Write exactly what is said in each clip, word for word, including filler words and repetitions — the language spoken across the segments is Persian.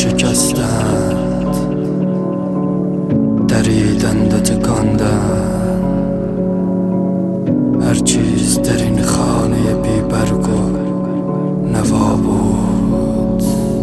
شکستند، دریدند و تکاندند. هر چیز در این خانه بی برگ و نوا بود.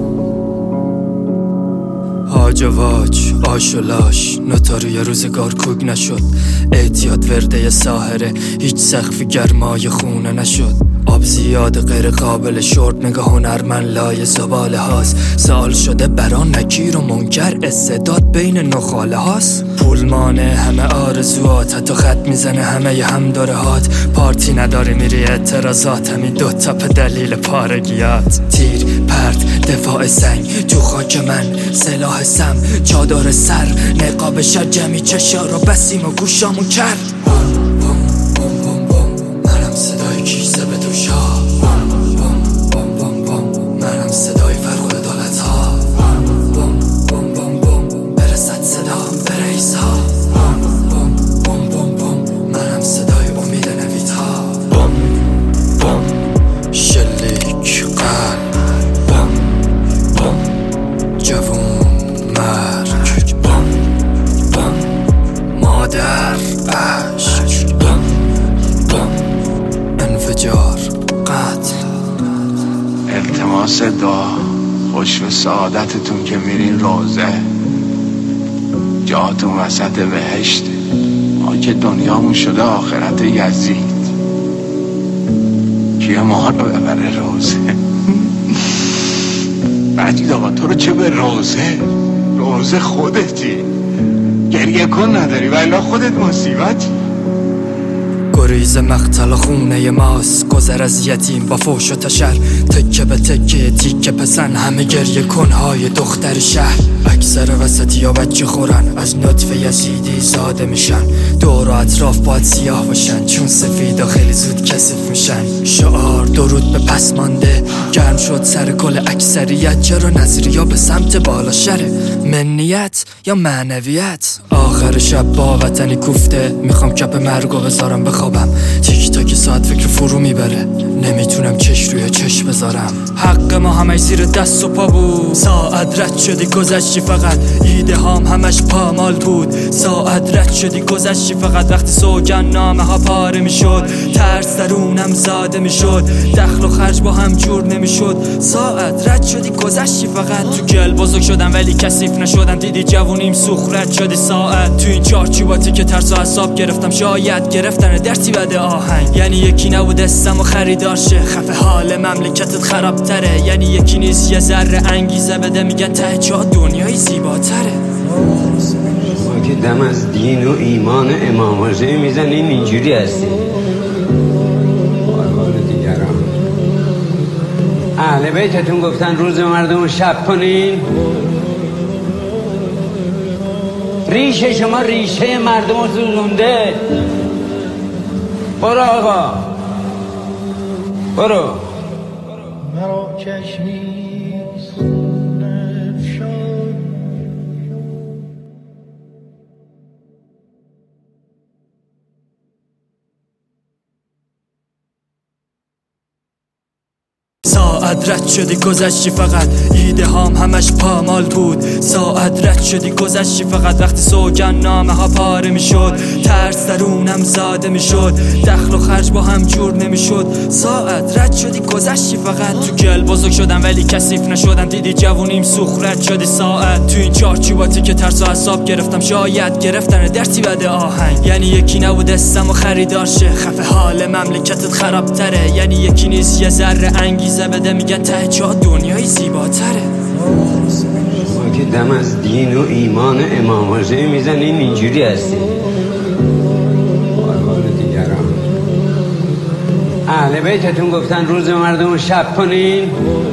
هاج و واج، آش و لاش، نوتاری روزگار کوگ نشد. اعتیاد ورده ساحره، هیچ سقفی گرمای خونه نشد. آب زیاد غیر قابل شرب، نگاه هنرمند لای زباله هاست. سال شده بران نکیر و منکر، استعداد بین نخاله هاست. پول مانه همه آرزوات، حتی خط میزنه همه ی هم داره هات. پارتی نداری میری اعتراضات، همین دوتا به دلیل پارگیات. تیر، پرد، دفاع سنگ، تو خاک من سلاح سم. چادر سر، نقاب شر، جمعی چشا رو بسیم و گوشامون کرد. التماس دعا، خوش به سعادتتون که میرین روزه. جاتون وسط بهشت، ما که دنیامون شده آخرت یزید. کیه ما رو ببره روزه؟ مجید آقا تو رو چه به روزه؟ روزه خودتی، گریه کن نداری ولی خودت مصیبتی. گریز مقتل خونه ماست، گذر از یتیم با فوش و تشر. تکه به تکه تیکه پسن، همه گریه کنهای دختر شهر. اکثر وسطی ها بچه خورن، از نطفه یزیدی زاده میشن. دور و اطراف باید سیاه باشن، چون سفید و خیلی زود کثیف میشن. شعار درود به پس مانده، گرم شد سر کل اکثریت. چرا نظریا به سمت بالا شره؟ منیت یا معنویت؟ آخر شب با وطنی کوفته، میخوام کپ مرگو بذارم بخوابم. تیک تاک ساعت فکر فرو میبره، نمیتونم چش روی چش بذارم. حق ما همش زیر دست و پا بود، ساعت رد شدی گذشتی فقط. ایده هام همش پامال بود، ساعت رد شدی گذشتی فقط. وقتی سوگن نامه ها پاره میشد، ترس درونم زاده میشد. دخل و خرج با هم جور نمیشد، ساعت رد شدی گذشتی فقط. تو گل بزرگ شدم ولی کثیف نشدم، دیدی جوونیم سوخرت شدی ساعت. تو این چارچوباتی که ترس و حساب گرفتم، شاید گرفتن درسی بده آهنگ. یعنی یکی نبود اسم و خریدار شه، خفه حال مملکتت خراب تره. یعنی یکی نیست یه ذره انگیزه بده، میگن ته جا دنیای زیباتره. ما که دم از دین و ایمان امام حسین میزنین اینجوری هستی. باربار دیگران اهل بیتتون گفتن روز مردم شب کنین. ریشه شما ریشه مردم رو سوزونده. برو آقا برو. مرا چشمی ساعت رد شدی گذشتی فقط، ایده هام همش پامال بود. ساعت رد شدی گذشتی فقط. وقتی سوگن نامه ها پاره میشد، ترس درونم زاده میشد. دخل و خرج با هم جور نمیشد، ساعت رد شدی گذشتی فقط. تو گل بزرگ شدم ولی کثیف نشدم، دیدی جوونیم سوخرت شدی ساعت. تو این چارچوباتی که ترس و حساب گرفتم، شاید گرفتن درسی بده آهنگ. یعنی یکی نبود اسم و خریدار شه، خفه حال مملکتت خراب تره. یعنی یکی نیست یه ذره انگیزه بده، میگن ته جا دنیای زیباتره. ما که دم از دین و ایمان امام حسین میزنین اینجوری هستی. باربار دیگران اهل بیتتون گفتن روز مردم شب کنین.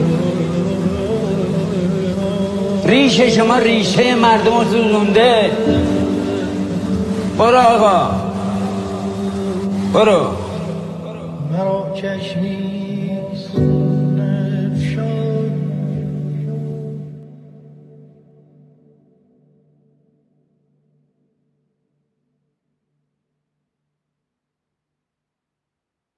ریشه شما ریشه مردم رو سوزونده. برو آقا برو. مرا چشمی